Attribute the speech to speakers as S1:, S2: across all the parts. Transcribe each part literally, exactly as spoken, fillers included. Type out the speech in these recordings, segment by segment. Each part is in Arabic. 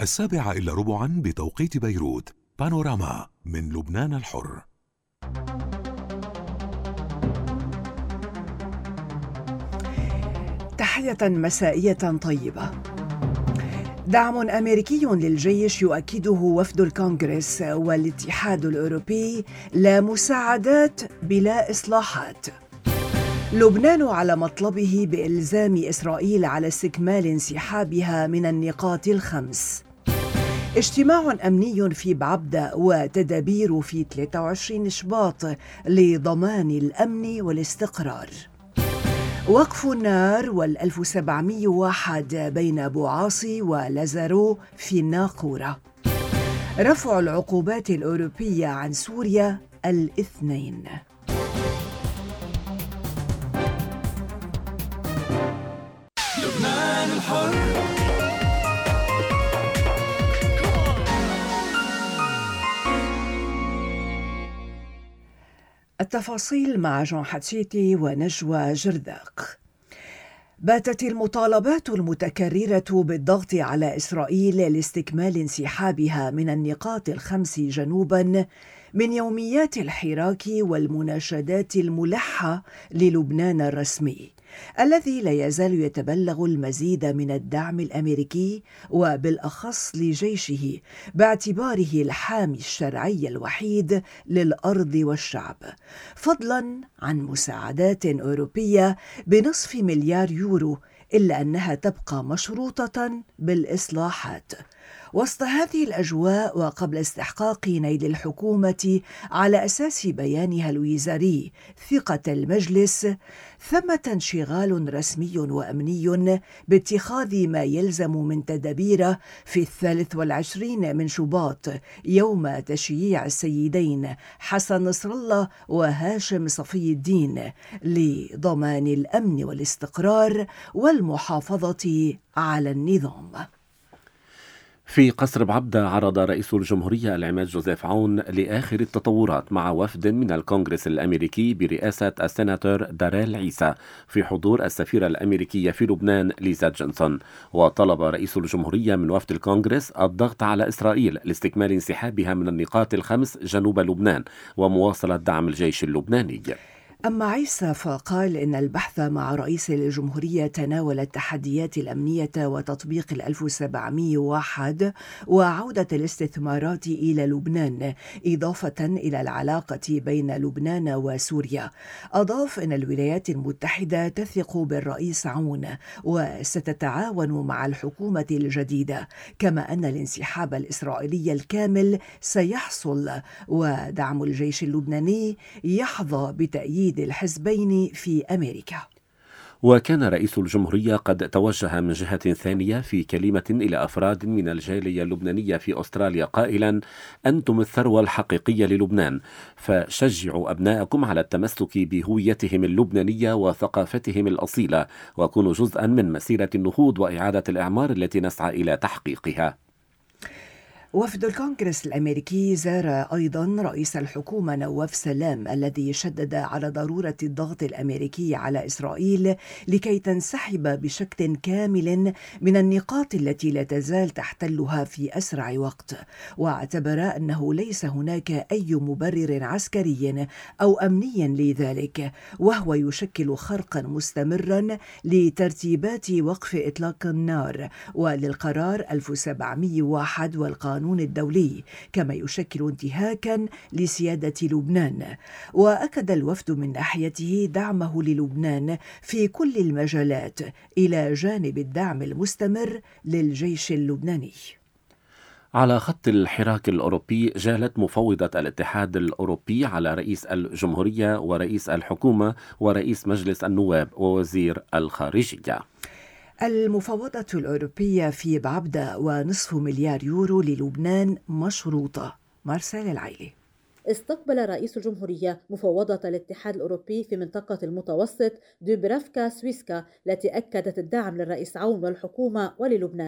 S1: السابعة إلا ربعا بتوقيت بيروت. بانوراما من لبنان الحر.
S2: تحية مسائية طيبة. دعم أمريكي للجيش يؤكده وفد الكونغرس والاتحاد الأوروبي: لا مساعدات بلا إصلاحات. لبنان على مطلبه بإلزام إسرائيل على استكمال انسحابها من النقاط الخمس. اجتماع أمني في بعبدة وتدابير في ثلاثة وعشرين شباط لضمان الأمن والاستقرار. وقف النار والألف وسبعمائة وواحد بين بوعاصي ولازارو في الناقورة. رفع العقوبات الأوروبية عن سوريا الاثنين.
S3: لبنان الحر.
S2: التفاصيل مع جون حتشيتي ونجوى جرداق. باتت المطالبات المتكررة بالضغط على إسرائيل لاستكمال انسحابها من النقاط الخمس جنوباً من يوميات الحراك والمناشدات الملحة للبنان الرسمي، الذي لا يزال يتبلغ المزيد من الدعم الأمريكي وبالأخص لجيشه باعتباره الحامي الشرعي الوحيد للأرض والشعب، فضلاً عن مساعدات أوروبية بنصف مليار يورو، إلا أنها تبقى مشروطة بالإصلاحات. وسط هذه الأجواء وقبل استحقاق نيل الحكومة على أساس بيانها الوزاري ثقة المجلس، ثمة انشغال رسمي وأمني باتخاذ ما يلزم من تدابير في الثالث والعشرين من شباط يوم تشييع السيدين حسن نصر الله وهاشم صفي الدين لضمان الأمن والاستقرار والمحافظة على النظام.
S4: في قصر بعبدة عرض رئيس الجمهورية العماد جوزيف عون لآخر التطورات مع وفد من الكونغرس الأمريكي برئاسة السيناتور داريل عيسى في حضور السفيرة الأمريكية في لبنان ليزا جونسون. وطلب رئيس الجمهورية من وفد الكونغرس الضغط على إسرائيل لاستكمال انسحابها من النقاط الخمس جنوب لبنان ومواصلة دعم الجيش اللبناني.
S2: أما عيسى فقال إن البحث مع رئيس الجمهورية تناول التحديات الأمنية وتطبيق الألف وسبعمائة وواحد وعودة الاستثمارات إلى لبنان، إضافة إلى العلاقة بين لبنان وسوريا. أضاف أن الولايات المتحدة تثق بالرئيس عون وستتعاون مع الحكومة الجديدة، كما أن الانسحاب الإسرائيلي الكامل سيحصل ودعم الجيش اللبناني يحظى بتأييد الحزبين في أمريكا.
S4: وكان رئيس الجمهورية قد توجه من جهة ثانية في كلمة إلى أفراد من الجالية اللبنانية في أستراليا قائلا: أنتم الثروة الحقيقية للبنان، فشجعوا أبنائكم على التمسك بهويتهم اللبنانية وثقافتهم الأصيلة، وكونوا جزءا من مسيرة النهوض وإعادة الإعمار التي نسعى إلى تحقيقها.
S2: وفد الكونغرس الأمريكي زار أيضا رئيس الحكومة نواف سلام، الذي شدد على ضرورة الضغط الأمريكي على إسرائيل لكي تنسحب بشكل كامل من النقاط التي لا تزال تحتلها في أسرع وقت، واعتبر أنه ليس هناك أي مبرر عسكري أو أمني لذلك، وهو يشكل خرقا مستمرا لترتيبات وقف إطلاق النار وللقرار ألف وسبعمائة وواحد والقانون الدولي، كما يشكل انتهاكا لسيادة لبنان. وأكد الوفد من ناحيته دعمه للبنان في كل المجالات إلى جانب الدعم المستمر للجيش اللبناني.
S4: على خط الحراك الأوروبي جالت مفوضة الاتحاد الأوروبي على رئيس الجمهورية ورئيس الحكومة ورئيس مجلس النواب ووزير الخارجية.
S2: المفوضة الأوروبية في بعبدة ونصف مليار يورو للبنان مشروطة. مارسيل العيلي.
S5: استقبل رئيس الجمهورية مفوضة الاتحاد الأوروبي في منطقة المتوسط دوبرافكا سويسكا، التي أكدت الدعم للرئيس عون والحكومة وللبنان.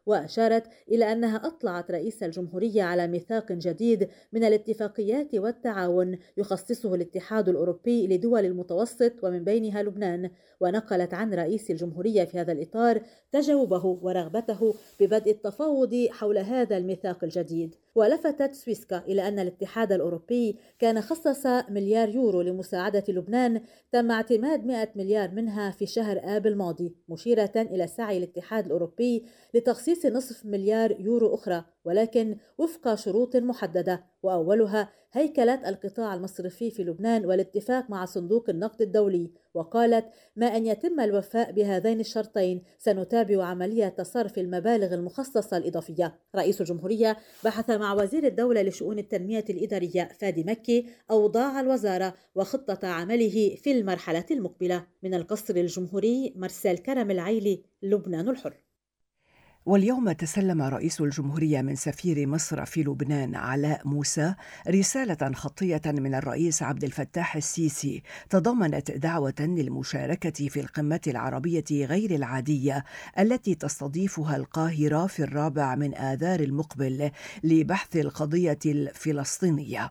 S5: وأشارت إلى أنها أطلعت رئيس الجمهورية على ميثاق جديد من الاتفاقيات والتعاون يخصصه الاتحاد الأوروبي لدول المتوسط ومن بينها لبنان، ونقلت عن رئيس الجمهورية في هذا الإطار تجاوبه ورغبته ببدء التفاوض حول هذا الميثاق الجديد. ولفتت سويسكا إلى أن الاتحاد الأوروبي كان خصص مليار يورو لمساعدة لبنان تم اعتماد مئة مليار منها في شهر آب الماضي، مشيرة إلى سعي الاتحاد الأوروبي لتخصيص نصف مليار يورو أخرى، ولكن وفق شروط محددة، وأولها هيكلة القطاع المصرفي في لبنان والاتفاق مع صندوق النقد الدولي. وقالت: ما أن يتم الوفاء بهذين الشرطين سنتابع عملية صرف المبالغ المخصصة الإضافية. رئيس الجمهورية بحث مع وزير الدولة لشؤون التنمية الإدارية فادي مكي أوضاع الوزارة وخطة عمله في المرحلة المقبلة. من القصر الجمهوري، مرسال كرم العيلي، لبنان الحر.
S2: واليوم تسلم رئيس الجمهورية من سفير مصر في لبنان علاء موسى رسالة خطية من الرئيس عبد الفتاح السيسي تضمنت دعوة للمشاركة في القمة العربية غير العادية التي تستضيفها القاهرة في الرابع من آذار المقبل لبحث القضية الفلسطينية.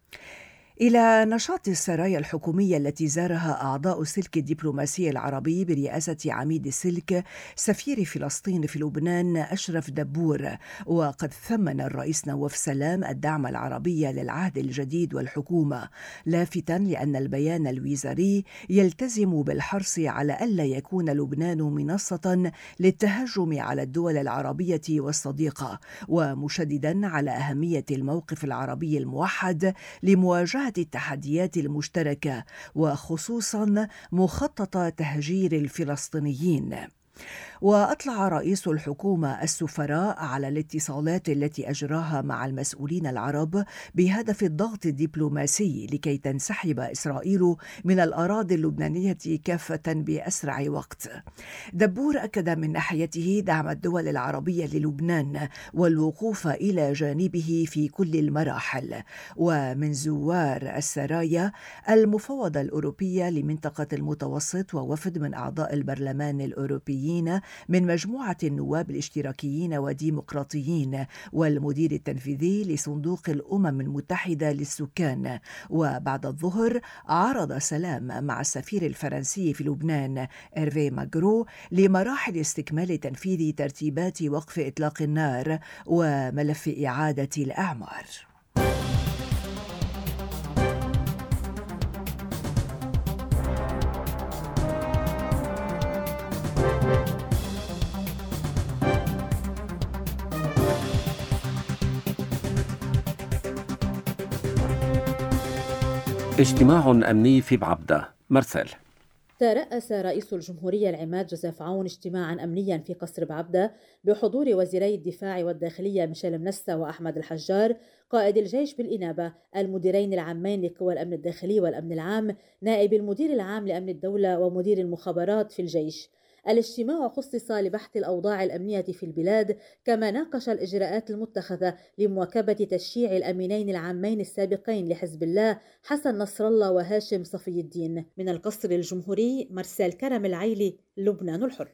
S2: إلى نشاط السرايا الحكومية التي زارها أعضاء السلك الدبلوماسي العربي برئاسة عميد السلك سفير فلسطين في لبنان أشرف دبور. وقد ثمن الرئيس نواف سلام الدعم العربي للعهد الجديد والحكومة، لافتا لأن البيان الوزاري يلتزم بالحرص على ألا يكون لبنان منصة للتهجم على الدول العربية والصديقة، ومشددا على أهمية الموقف العربي الموحد لمواجهة التحديات المشتركة، وخصوصا مخطط تهجير الفلسطينيين. وأطلع رئيس الحكومة السفراء على الاتصالات التي أجراها مع المسؤولين العرب بهدف الضغط الدبلوماسي لكي تنسحب إسرائيل من الأراضي اللبنانية كافة بأسرع وقت. دبور أكد من ناحيته دعم الدول العربية للبنان والوقوف إلى جانبه في كل المراحل. ومن زوار السرايا المفوضة الأوروبية لمنطقة المتوسط ووفد من أعضاء البرلمان الأوروبي من مجموعة النواب الاشتراكيين وديمقراطيين والمدير التنفيذي لصندوق الأمم المتحدة للسكان. وبعد الظهر عرض سلام مع السفير الفرنسي في لبنان إيرفي ماغرو لمراحل استكمال تنفيذ ترتيبات وقف إطلاق النار وملف إعادة الأعمار.
S4: اجتماع أمني في بعبدة. مرسل.
S5: ترأس رئيس الجمهورية العماد جوزيف عون اجتماعا أمنيا في قصر بعبدة بحضور وزيري الدفاع والداخلية ميشيل منسة وأحمد الحجار، قائد الجيش بالإنابة، المديرين العامين لقوى الأمن الداخلي والأمن العام، نائب المدير العام لأمن الدولة ومدير المخابرات في الجيش. الاجتماع خصص لبحث الأوضاع الأمنية في البلاد، كما ناقش الإجراءات المتخذة لمواكبة تشييع الأمينين العامين السابقين لحزب الله حسن نصر الله وهاشم صفي الدين. من القصر الجمهوري، مرسال كرم العيلي، لبنان الحر.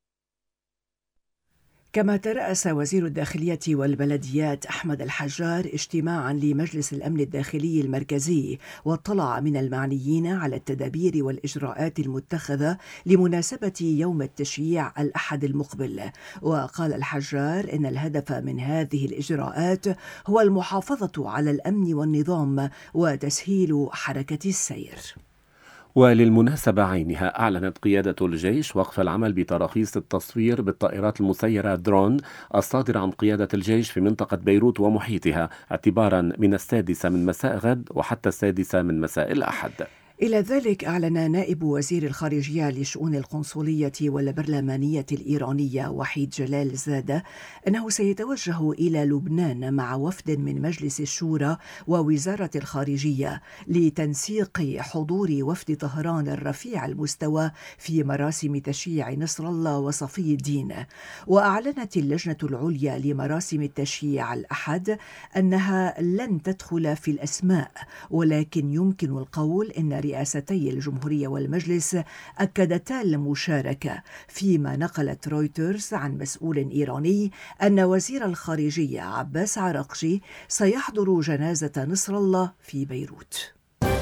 S2: كما ترأس وزير الداخلية والبلديات أحمد الحجار اجتماعا لمجلس الأمن الداخلي المركزي، واطلع من المعنيين على التدابير والإجراءات المتخذة لمناسبة يوم التشييع الأحد المقبل. وقال الحجار إن الهدف من هذه الإجراءات هو المحافظة على الأمن والنظام وتسهيل حركة السير.
S4: وللمناسبة عينها أعلنت قيادة الجيش وقف العمل بتراخيص التصوير بالطائرات المسيرة درون الصادرة عن قيادة الجيش في منطقة بيروت ومحيطها اعتبارا من السادسة من مساء غد وحتى السادسة من مساء الأحد.
S2: إلى ذلك أعلن نائب وزير الخارجية لشؤون القنصلية والبرلمانية الإيرانية وحيد جلال زادة أنه سيتوجه إلى لبنان مع وفد من مجلس الشورى ووزارة الخارجية لتنسيق حضور وفد طهران الرفيع المستوى في مراسم تشييع نصر الله وصفي الدين. وأعلنت اللجنة العليا لمراسم التشييع الأحد أنها لن تدخل في الأسماء، ولكن يمكن القول أن رئاستي الجمهورية والمجلس أكدتا المشاركة، فيما نقلت رويترز عن مسؤول إيراني أن وزير الخارجية عباس عراقجي سيحضر جنازة نصر الله في بيروت.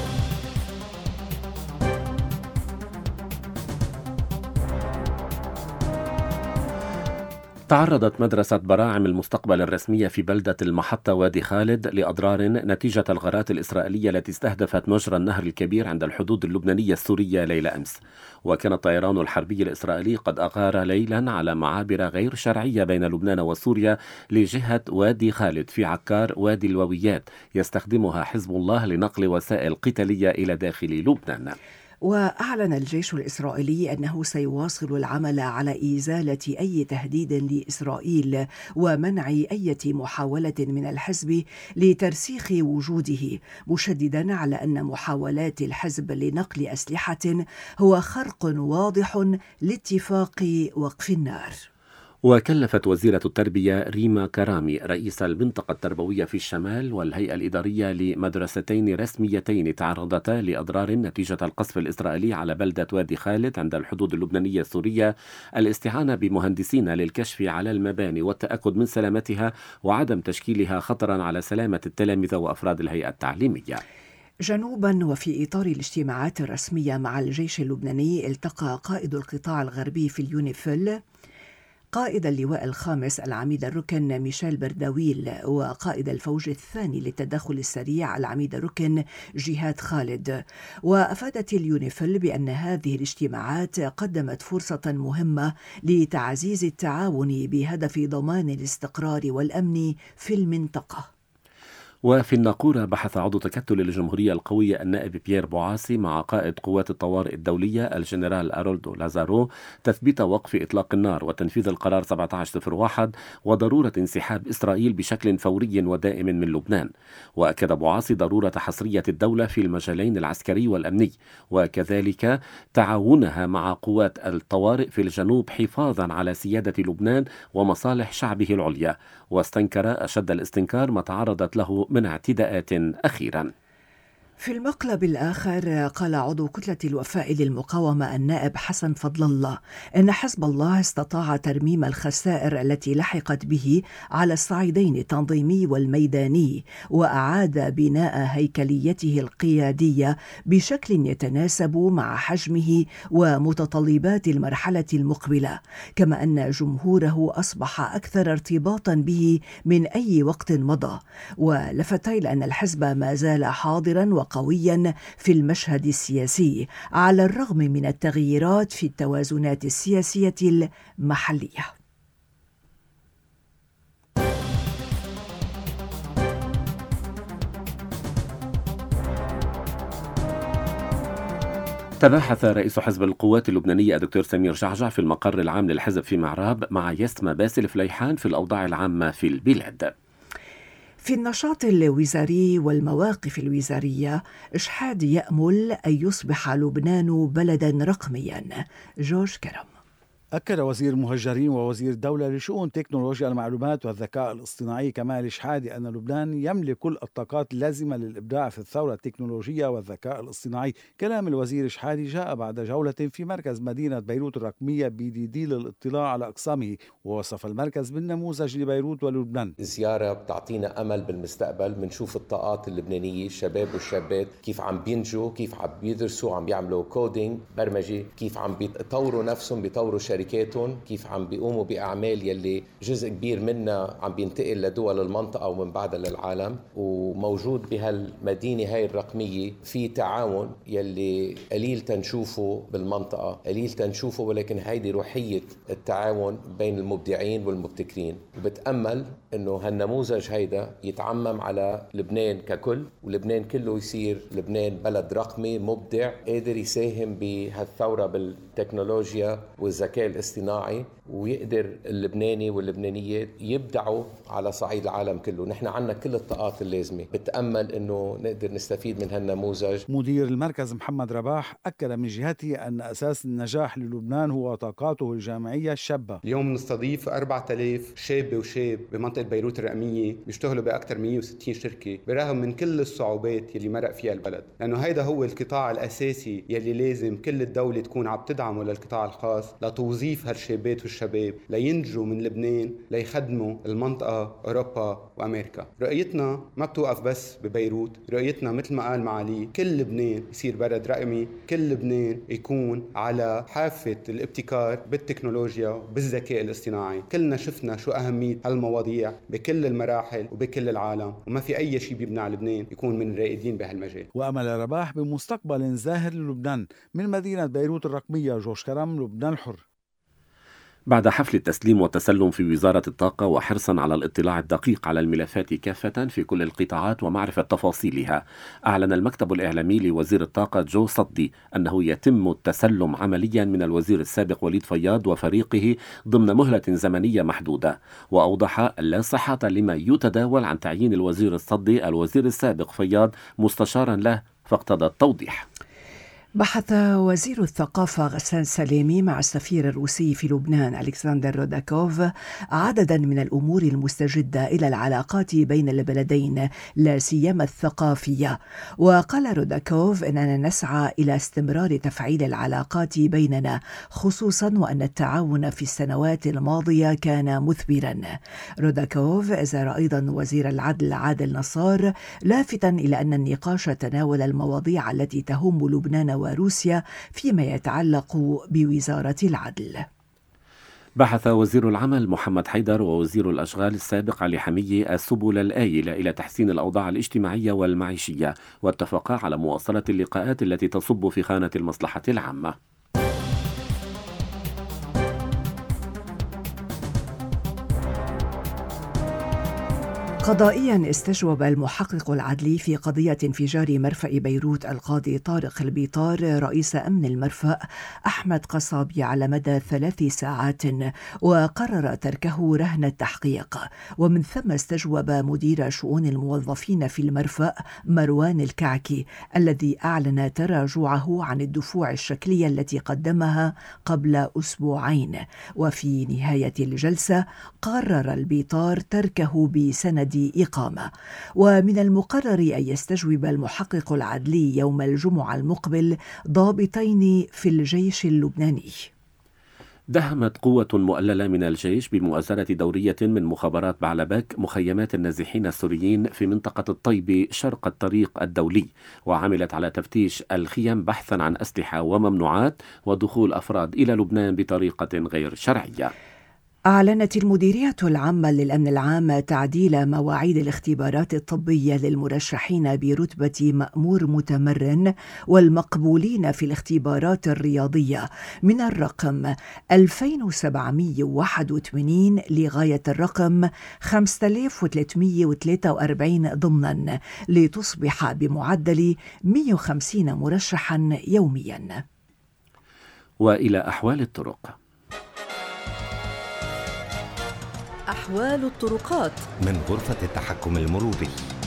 S4: تعرضت مدرسة براعم المستقبل الرسمية في بلدة المحطة وادي خالد لأضرار نتيجة الغارات الإسرائيلية التي استهدفت مجرى النهر الكبير عند الحدود اللبنانية السورية ليلة أمس. وكان الطيران الحربي الإسرائيلي قد أغار ليلا على معابر غير شرعية بين لبنان وسوريا لجهة وادي خالد في عكار وادي الوويات يستخدمها حزب الله لنقل وسائل قتالية إلى داخل لبنان.
S2: وأعلن الجيش الإسرائيلي أنه سيواصل العمل على إزالة أي تهديد لإسرائيل ومنع أي محاولة من الحزب لترسيخ وجوده، مشددا على أن محاولات الحزب لنقل أسلحة هو خرق واضح لاتفاق وقف النار.
S4: وكلفت وزيرة التربية ريما كرامي رئيس المنطقة التربوية في الشمال والهيئة الإدارية لمدرستين رسميتين تعرضتا لأضرار نتيجة القصف الإسرائيلي على بلدة وادي خالد عند الحدود اللبنانية السورية الاستعانة بمهندسين للكشف على المباني والتأكد من سلامتها وعدم تشكيلها خطرا على سلامة التلاميذ وأفراد الهيئة التعليمية.
S2: جنوبا، وفي إطار الاجتماعات الرسمية مع الجيش اللبناني، التقى قائد القطاع الغربي في اليونيفيل قائد اللواء الخامس العميد الركن ميشيل برداويل وقائد الفوج الثاني للتدخل السريع العميد الركن جهاد خالد. وأفادت اليونيفيل بأن هذه الاجتماعات قدمت فرصة مهمة لتعزيز التعاون بهدف ضمان الاستقرار والأمن في المنطقة.
S4: وفي الناقورة بحث عضو تكتل الجمهورية القوية النائب بيير بوعاسي مع قائد قوات الطوارئ الدولية الجنرال أرولدو لازارو تثبيت وقف إطلاق النار وتنفيذ القرار سبعة عشر صفر واحد وضرورة انسحاب إسرائيل بشكل فوري ودائم من لبنان. وأكد بوعاسي ضرورة حصرية الدولة في المجالين العسكري والأمني وكذلك تعاونها مع قوات الطوارئ في الجنوب حفاظا على سيادة لبنان ومصالح شعبه العليا. واستنكر أشد الاستنكار ما تعرضت له من اعتداءات أخيرا.
S2: في المقلب الآخر، قال عضو كتلة الوفاء للمقاومة النائب حسن فضل الله إن حزب الله استطاع ترميم الخسائر التي لحقت به على الصعيدين التنظيمي والميداني، وأعاد بناء هيكليته القيادية بشكل يتناسب مع حجمه ومتطلبات المرحلة المقبلة، كما أن جمهوره أصبح أكثر ارتباطا به من أي وقت مضى. ولفت إلى أن الحزب ما زال حاضرا قويا في المشهد السياسي على الرغم من التغييرات في التوازنات السياسية المحلية.
S4: تباحث رئيس حزب القوات اللبنانية الدكتور سمير جعجع في المقر العام للحزب في معراب مع يسمى باسل فليحان في الأوضاع العامة في البلاد.
S2: في النشاط الوزاري والمواقف الوزارية، إشحاد يأمل أن يصبح لبنان بلدا رقميا. جورج كرم.
S3: أكد وزير المهجرين ووزير الدولة لشؤون تكنولوجيا المعلومات والذكاء الاصطناعي كمال شحادي أن لبنان يملك كل الطاقات اللازمة للإبداع في الثورة التكنولوجية والذكاء الاصطناعي. كلام الوزير شحادي جاء بعد جولة في مركز مدينة بيروت الرقمية بي دي دي للاطلاع على أقسامه، ووصف المركز بالنموذج لبيروت ولبنان.
S6: الزيارة بتعطينا أمل بالمستقبل، بنشوف الطاقات اللبنانية الشباب والشابات كيف عم بينجوا، كيف عم بيدرسوا، عم بيعملوا كودينج برمجة، كيف عم بيطوروا نفسهم، بيطوروا شركات، كيف عم بيقوموا بأعمال يلي جزء كبير منها عم بينتقل لدول المنطقة ومن بعدها للعالم. وموجود بهالمدينة هاي الرقمية في تعاون يلي قليل تنشوفه بالمنطقة، قليل تنشوفه، ولكن هيدي روحية التعاون بين المبدعين والمبتكرين. وبتأمل انه هالنموذج هيدا يتعمم على لبنان ككل، ولبنان كله يصير لبنان بلد رقمي مبدع قادر يساهم بهالثورة بالتكنولوجيا والذكاء الاصطناعي ويقدر اللبناني واللبنانية يبدعوا على صعيد العالم كله. نحن عنا كل الطاقات اللازمة، بتأمل أنه نقدر نستفيد من هالنموذج.
S3: مدير المركز محمد رباح أكد من جهته أن أساس النجاح للبنان هو طاقاته الجامعية الشابة.
S7: اليوم نستضيف أربعة آلاف شاب وشاب بمنطقة بيروت الرقمية بيشتغلوا بأكثر من مئة وستين شركة برغم من كل الصعوبات يلي مرق فيها البلد، لأنه هيدا هو القطاع الأساسي يلي لازم كل الدولة تكون عم تدعمه للقطاع الخاص لتوظيف هالشابات والشباب لينجوا من لبنان ليخدموا المنطقة أوروبا وأمريكا. رؤيتنا ما بتوقف بس ببيروت، رؤيتنا مثل ما قال معالي كل لبنان يصير بلد رقمي، كل لبنان يكون على حافة الابتكار بالتكنولوجيا وبالذكاء الاصطناعي. كلنا شفنا شو أهمية هالمواضيع بكل المراحل وبكل العالم، وما في أي شيء بيمنع لبنان يكون من الرائدين بهالمجال.
S3: وأمل رباح بمستقبل زاهر للبنان. من مدينة بيروت الرقمية، جورج كرم، لبنان الحر.
S4: بعد حفل التسليم والتسلم في وزارة الطاقة وحرصا على الاطلاع الدقيق على الملفات كافة في كل القطاعات ومعرفة تفاصيلها، أعلن المكتب الإعلامي لوزير الطاقة جو صدي أنه يتم التسلم عمليا من الوزير السابق وليد فياض وفريقه ضمن مهلة زمنية محدودة، وأوضح لا صحة لما يتداول عن تعيين الوزير الصدي الوزير السابق فياض مستشارا له، فاقتضى التوضيح.
S2: بحث وزير الثقافة غسان سلامي مع السفير الروسي في لبنان ألكسندر روداكوف عددا من الأمور المستجدة إلى العلاقات بين البلدين لا سيما الثقافية. وقال روداكوف إننا نسعى إلى استمرار تفعيل العلاقات بيننا، خصوصا وأن التعاون في السنوات الماضية كان مثمرا. روداكوف زار أيضا وزير العدل عادل نصار، لافتا إلى أن النقاش تناول المواضيع التي تهم لبنان وروسيا فيما يتعلق بوزارة العدل.
S4: بحث وزير العمل محمد حيدر ووزير الأشغال السابق علي حمية السبل الآيلة إلى تحسين الأوضاع الاجتماعية والمعيشية، واتفقا على مواصلة اللقاءات التي تصب في خانة المصلحة العامة.
S2: قضائيا استجوب المحقق العدلي في قضية انفجار مرفأ بيروت القاضي طارق البيطار رئيس أمن المرفأ أحمد قصابي على مدى ثلاث ساعات، وقرر تركه رهن التحقيق. ومن ثم استجوب مدير شؤون الموظفين في المرفأ مروان الكعكي الذي أعلن تراجعه عن الدفوع الشكلية التي قدمها قبل أسبوعين. وفي نهاية الجلسة قرر البيطار تركه بسند إقامة. ومن المقرر أن يستجوب المحقق العدلي يوم الجمعة المقبل ضابطين في الجيش اللبناني.
S4: دهمت قوة مؤللة من الجيش بمؤازرة دورية من مخابرات بعلبك مخيمات النازحين السوريين في منطقة الطيب شرق الطريق الدولي، وعملت على تفتيش الخيم بحثا عن أسلحة وممنوعات ودخول أفراد إلى لبنان بطريقة غير شرعية.
S2: أعلنت المديرية العامة للأمن العام تعديل مواعيد الاختبارات الطبية للمرشحين برتبة مأمور متمرن والمقبولين في الاختبارات الرياضية من الرقم ألفين وسبعمئة وواحد وثمانين لغاية الرقم خمسة آلاف وثلاثمئة وثلاثة وأربعين ضمنا، لتصبح بمعدل مئة وخمسين مرشحا يوميا.
S4: وإلى أحوال الطرق.
S8: أحوال الطرقات
S9: من غرفة التحكم المروري.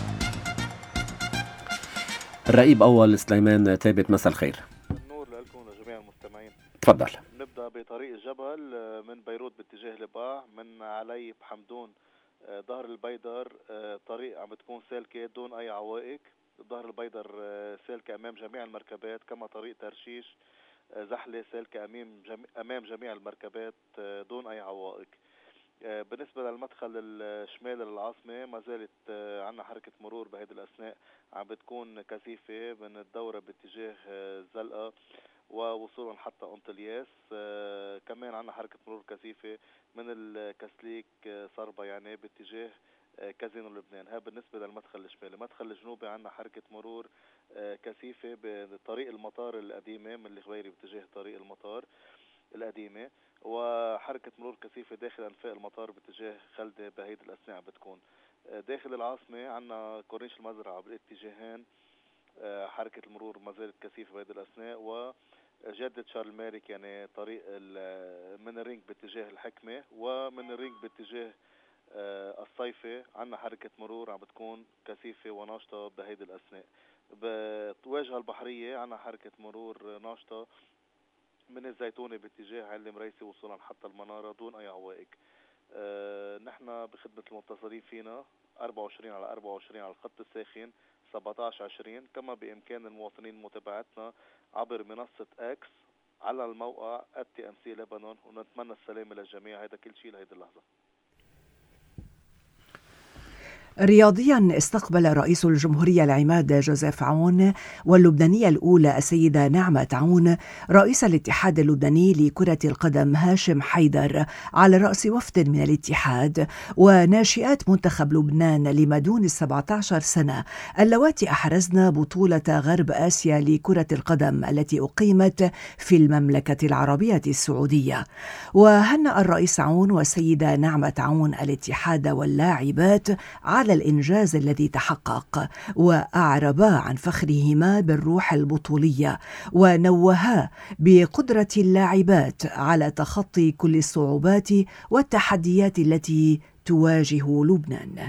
S4: الرئيب أول سليمان ثابت، مساء الخير.
S10: النور لكم لجميع المستمعين.
S4: تفضل.
S10: نبدأ بطريق الجبل من بيروت باتجاه لباع، من علي بحمدون ظهر البيدر طريق عم بتكون سالكة دون أي عوائق. ظهر البيدر سالكة أمام جميع المركبات، كما طريق ترشيش زحلة سالكة أمام جميع المركبات دون أي عوائق. بالنسبة للمدخل الشمالي للعاصمة ما زالت عنا حركة مرور بهذه الأثناء عم بتكون كثيفة من الدورة باتجاه زلقة ووصولا حتى أنطلياس. كمان عنا حركة مرور كثيفة من الكسليك صربة يعني باتجاه كازينو لبنان. ها بالنسبة للمدخل الشمالي. المدخل الجنوبي عنا حركة مرور كثيفة بطريق المطار القديمة من الخبيري باتجاه طريق المطار القديمة، وحركة مرور كثيفة داخل أنفاق المطار باتجاه خلدة بهيد الأثناء بتكون. داخل العاصمة عنا كورنيش المزرعة بالاتجاهين حركة المرور ما زالت كثيفة بهيد الأثناء، جادة شارل مارك، يعني طريق من الرينج باتجاه الحكمة ومن الرينج باتجاه الصيفة عنا حركة مرور عم بتكون كثيفة وناشطة بهيدي الأثناء. بتواجه البحرية عنا حركة مرور ناشطة من الزيتونة باتجاه علي مريسي وصولا حتى المنارة دون أي عوائق. أه نحن بخدمة المتصلين فينا أربعة وعشرين على أربعة وعشرين على الخط الساخن سبعة عشر عشرين، كما بإمكان المواطنين متابعتنا عبر منصة اكس على الموقع تي ام سي لبنان، ونتمنى السلامة للجميع. هذا كل شيء لهذه اللحظة.
S2: رياضيا، استقبل رئيس الجمهورية العماد جوزيف عون واللبنانية الأولى السيدة نعمة عون رئيس الاتحاد اللبناني لكرة القدم هاشم حيدر على رأس وفد من الاتحاد وناشئات منتخب لبنان لما دون السبعة عشر سنة اللواتي أحرزن بطولة غرب آسيا لكرة القدم التي أقيمت في المملكة العربية السعودية. وهنأ الرئيس عون والسيدة نعمة عون الاتحاد واللاعبات على الإنجاز الذي تحقق، وأعربا عن فخرهما بالروح البطولية، ونوها بقدرة اللاعبات على تخطي كل الصعوبات والتحديات التي تواجه لبنان.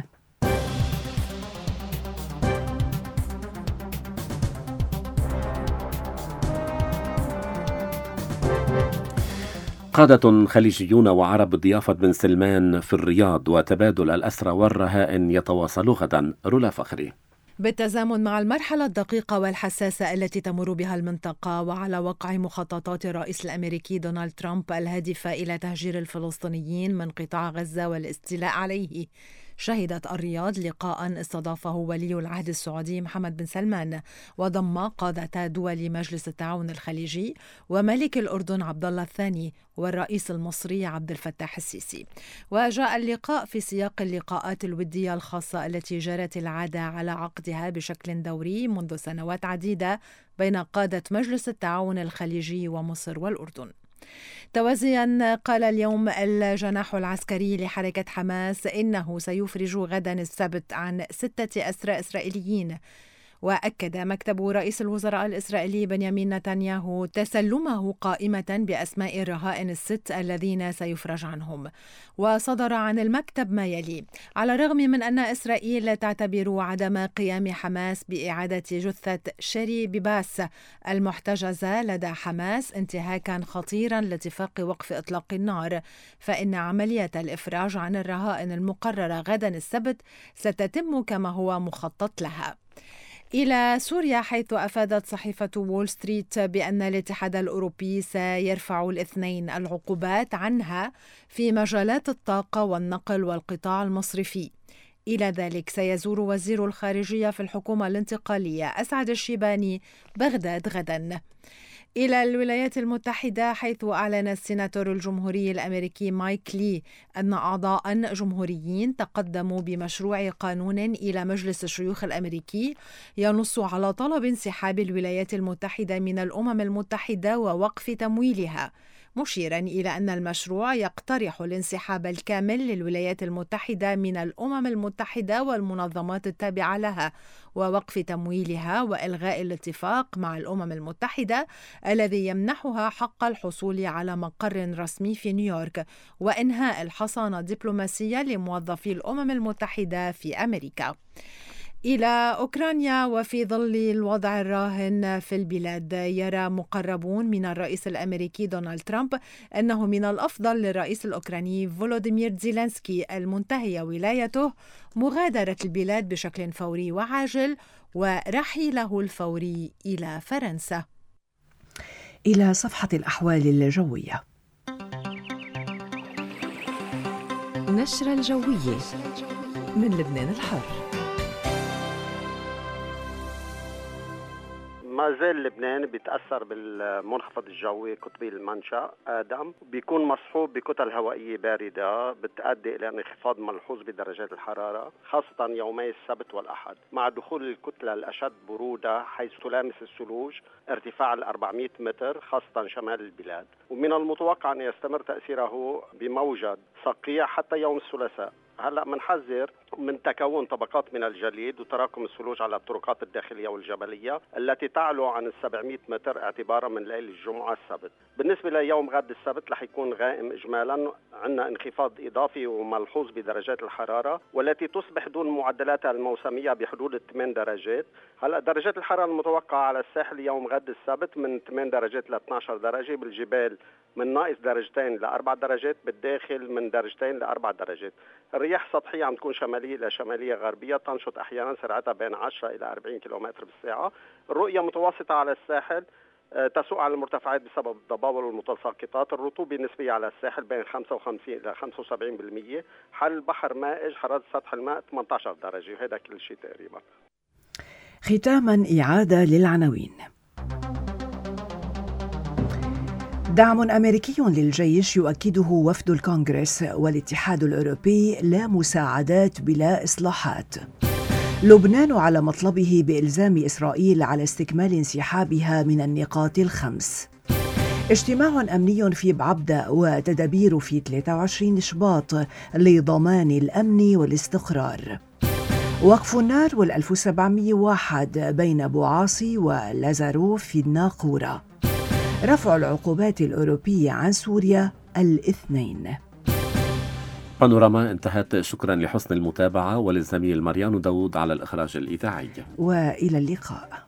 S4: قادة خليجيون وعرب ضيافة بن سلمان في الرياض، وتبادل الأسرى والرهائن يتواصل غدا. رولا فخري.
S11: بالتزامن مع المرحلة الدقيقة والحساسة التي تمر بها المنطقة، وعلى وقع مخططات الرئيس الأمريكي دونالد ترامب الهادفة إلى تهجير الفلسطينيين من قطاع غزة والاستيلاء عليه، شهدت الرياض لقاء استضافه ولي العهد السعودي محمد بن سلمان، وضم قادة دول مجلس التعاون الخليجي وملك الأردن عبد الله الثاني والرئيس المصري عبد الفتاح السيسي. وجاء اللقاء في سياق اللقاءات الودية الخاصة التي جرت العادة على عقدها بشكل دوري منذ سنوات عديدة بين قادة مجلس التعاون الخليجي ومصر والأردن. توازيا، قال اليوم الجناح العسكري لحركة حماس إنه سيفرج غدا السبت عن ستة أسرى إسرائيليين. وأكد مكتب رئيس الوزراء الإسرائيلي بنيامين نتنياهو تسلمه قائمة بأسماء الرهائن الست الذين سيفرج عنهم. وصدر عن المكتب ما يلي: على الرغم من أن إسرائيل تعتبر عدم قيام حماس بإعادة جثة شيري بيباس المحتجزة لدى حماس انتهاكا خطيرا لاتفاق وقف إطلاق النار، فإن عملية الإفراج عن الرهائن المقررة غدا السبت ستتم كما هو مخطط لها. إلى سوريا، حيث أفادت صحيفة وول ستريت بأن الاتحاد الأوروبي سيرفع الاثنين العقوبات عنها في مجالات الطاقة والنقل والقطاع المصرفي. إلى ذلك سيزور وزير الخارجية في الحكومة الانتقالية أسعد الشيباني بغداد غدا. إلى الولايات المتحدة، حيث أعلن السيناتور الجمهوري الأمريكي مايك لي أن أعضاء جمهوريين تقدموا بمشروع قانون إلى مجلس الشيوخ الأمريكي ينص على طلب انسحاب الولايات المتحدة من الأمم المتحدة ووقف تمويلها، مشيرا إلى أن المشروع يقترح الانسحاب الكامل للولايات المتحدة من الأمم المتحدة والمنظمات التابعة لها ووقف تمويلها، وإلغاء الاتفاق مع الأمم المتحدة الذي يمنحها حق الحصول على مقر رسمي في نيويورك، وإنهاء الحصانة الدبلوماسية لموظفي الأمم المتحدة في أمريكا. إلى أوكرانيا، وفي ظل الوضع الراهن في البلاد، يرى مقربون من الرئيس الأمريكي دونالد ترامب أنه من الأفضل للرئيس الأوكراني فولوديمير زيلينسكي المنتهي ولايته مغادرة البلاد بشكل فوري وعاجل ورحيله الفوري إلى فرنسا.
S2: إلى صفحة الأحوال الجوية.
S8: نشرة الجوية من لبنان الحر.
S12: ما زال لبنان بيتأثر بالمنخفض الجوي قطبي المنشأ آدم، بيكون مصحوب بكتل هوائية باردة بتؤدي إلى انخفاض ملحوظ بدرجات الحرارة، خاصة يومي السبت والأحد، مع دخول الكتلة الأشد برودة حيث تلامس الثلوج ارتفاع أربعمائة متر خاصة شمال البلاد. ومن المتوقع أن يستمر تأثيره بموجة صقيع حتى يوم الثلاثاء. هلا منحذر من تكون طبقات من الجليد وتراكم الثلوج على الطرقات الداخلية والجبلية التي تعلو عن السبعمائة متر اعتبارا من ليل الجمعة السبت. بالنسبة ليوم غد السبت رح يكون غائم إجمالا، عندنا انخفاض إضافي وملحوظ بدرجات الحرارة والتي تصبح دون معدلاتها الموسمية بحدود ثمانية درجات. هلا درجات الحرارة المتوقعة على الساحل يوم غد السبت من ثمانية درجات ل اثنعش درجة، بالجبال من ناقص درجتين لأربع درجات، بالداخل من درجتين لأربع درجات. الرياح سطحية عم تكون شمالية إلى شمالية غربية، تنشط أحيانا سرعتها بين عشرة إلى أربعين كيلومتر بالساعة. الرؤية متوسطة على الساحل، تسوق على المرتفعات بسبب الضباب والمتساقطات. الرطوبة النسبية على الساحل بين خمسة وخمسين إلى خمسة وسبعين بالمئة. حال البحر مائج، حرارة سطح الماء ثمانية عشر درجة، وهذا كل شيء تقريبا.
S2: ختاما إعادة للعناوين. دعم أمريكي للجيش يؤكده وفد الكونغرس والاتحاد الأوروبي، لا مساعدات بلا إصلاحات. لبنان على مطلبه بإلزام إسرائيل على استكمال انسحابها من النقاط الخمس. اجتماع أمني في بعبدة وتدابير في ثلاثة وعشرين شباط لضمان الأمن والاستقرار. وقف النار والألف وسبعمائة وواحد بين بوعاصي ولازاروف في الناقورة. رفع العقوبات الأوروبية عن سوريا الاثنين.
S4: بانوراما انتهت. شكرا لحسن المتابعة وللزميل مريان داود على الإخراج الإذاعي،
S2: وإلى اللقاء.